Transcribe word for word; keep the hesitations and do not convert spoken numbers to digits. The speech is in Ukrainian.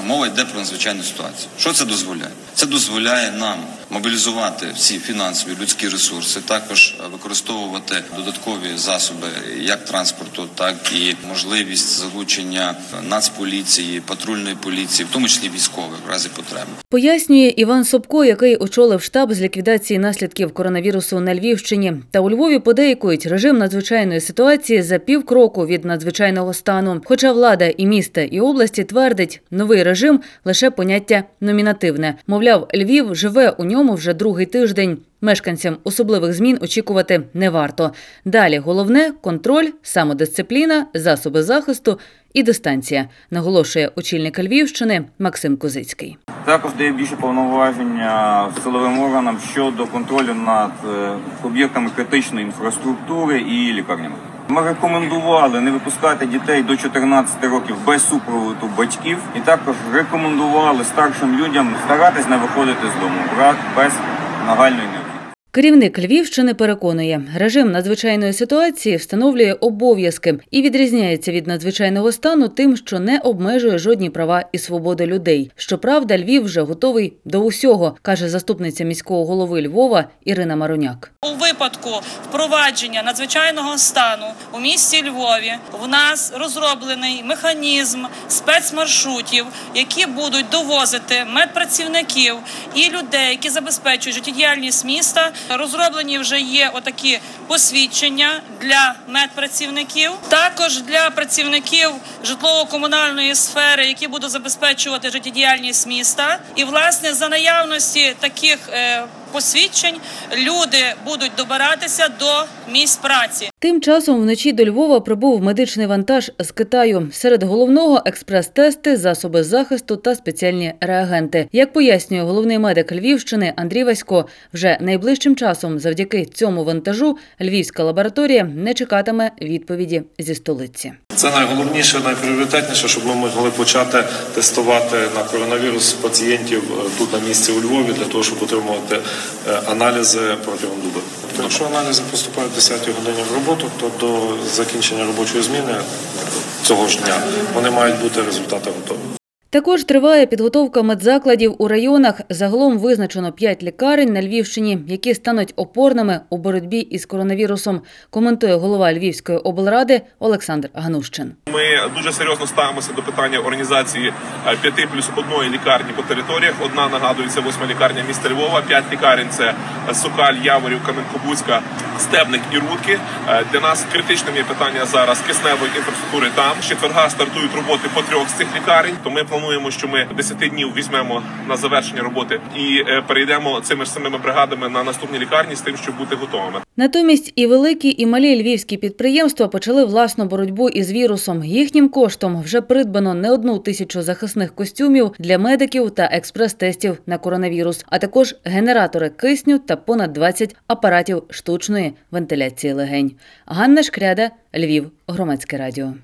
Мова йде про надзвичайну ситуацію. Що це дозволяє? Це дозволяє нам мобілізувати всі фінансові, людські ресурси, також використовувати додаткові засоби як транспорту, так і можливість залучення Нацполіції, патрульної поліції, в тому числі військових, в разі потреби. Пояснює Іван Собко, який очолив штаб з ліквідації наслідків коронавірусу на Львівщині. Та у Львові подейкують режим надзвичайної ситуації за півкроку від надзвичайного стану. Хоча влада і міста, і області твердить, новий режим – лише поняття номінативне. Мовляв, Львів живе у ньому вже другий тиждень. Мешканцям особливих змін очікувати не варто. Далі головне – контроль, самодисципліна, засоби захисту і дистанція, наголошує очільник Львівщини Максим Козицький. Також дає більше повноваження силовим органам щодо контролю над об'єктами критичної інфраструктури і лікарнями. Ми рекомендували не випускати дітей до чотирнадцяти років без супроводу батьків. І також рекомендували старшим людям старатись не виходити з дому без нагальної необхідності. Керівник Львівщини переконує, режим надзвичайної ситуації встановлює обов'язки і відрізняється від надзвичайного стану тим, що не обмежує жодні права і свободи людей. Щоправда, Львів вже готовий до усього, каже заступниця міського голови Львова Ірина Мароняк. У випадку впровадження надзвичайного стану у місті Львові в нас розроблений механізм спецмаршрутів, які будуть довозити медпрацівників і людей, які забезпечують життєдіяльність міста. Розроблені вже є отакі посвідчення для медпрацівників, також для працівників житлово-комунальної сфери, які будуть забезпечувати життєдіяльність міста. І, власне, за наявності таких е, посвідчень люди будуть добиратися до місць праці. Тим часом вночі до Львова прибув медичний вантаж з Китаю. Серед головного – експрес-тести, засоби захисту та спеціальні реагенти. Як пояснює головний медик Львівщини Андрій Васько, вже найближчим часом завдяки цьому вантажу львівська лабораторія не чекатиме відповіді зі столиці. Це найголовніше, найпріоритетніше, щоб ми могли почати тестувати на коронавірус пацієнтів тут на місці у Львові, для того, щоб отримувати аналізи протягом доби. Якщо аналізи поступають о десятій годині в роботу, то до закінчення робочої зміни цього ж дня вони мають бути результати готові. Також триває підготовка медзакладів у районах. Загалом визначено п'ять лікарень на Львівщині, які стануть опорними у боротьбі із коронавірусом, коментує голова Львівської облради Олександр Ганущин. Ми дуже серйозно ставимося до питання організації п'яти плюс одної лікарні по територіях. Одна, нагадується, восьма лікарня міста Львова, п'ять лікарень – це Сокаль, Яворів, Кам'янка-Бузька, Стебник і Рудки. Для нас критичним є питання зараз кисневої інфраструктури там. З четверга стартують роботи по трьох з цих лікарень, то ми плануємо, що ми десять днів візьмемо на завершення роботи і перейдемо цими ж самими бригадами на наступні лікарні з тим, щоб бути готовими. Натомість і великі, і малі львівські підприємства почали власну боротьбу із вірусом. Їхнім коштом вже придбано не одну тисячу захисних костюмів для медиків та експрес-тестів на коронавірус, а також генератори кисню та понад двадцять апаратів штучної вентиляції легень. Ганна Шкряда, Львів, Громадське радіо.